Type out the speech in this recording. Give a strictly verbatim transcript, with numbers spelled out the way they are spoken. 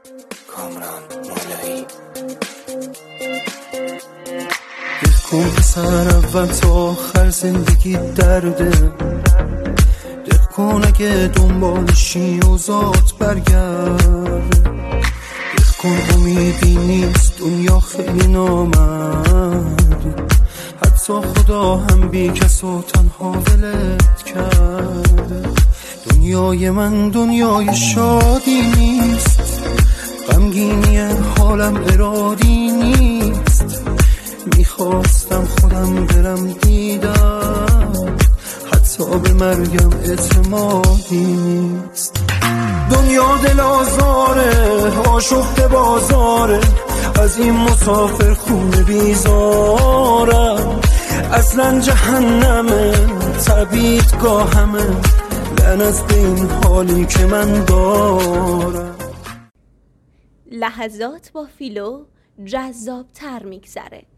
کامران مولایی. کن پسر اول تا آخر زندگی درده، دق کن اگه دنبالشی و ذات برگرد، دق کن امیدی نیست دنیا خیلی نامرد، حتی خدا هم بی کس و تنها ولت کرد. دنیای من دنیای شادی نیست، غمگینی حالم ارادی نیست، میخواستم خودم برم دیدم، حتی به مرگم اعتمادی نیست. دنیا دل آزاره، آشفته بازاره، از این مسافر خونه بیزارم، اصلا جهنمه تبیتگاهمه، لعنت به این حالی که من دارم. لحظات با فیلو جذاب تر میگذره.